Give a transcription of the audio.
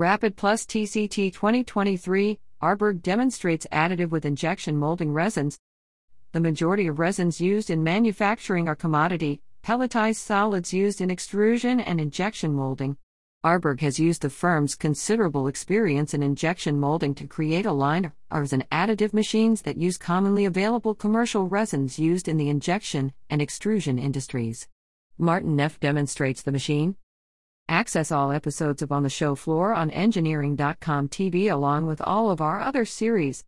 Rapid Plus TCT 2023, Arberg demonstrates additive with injection molding resins. The majority of resins used in manufacturing are commodity, pelletized solids used in extrusion and injection molding. Arberg has used the firm's considerable experience in injection molding to create a line of resin additive machines that use commonly available commercial resins used in the injection and extrusion industries. Martin Neff demonstrates the machine. Access all episodes of On the Show Floor on engineering.com TV along with all of our other series.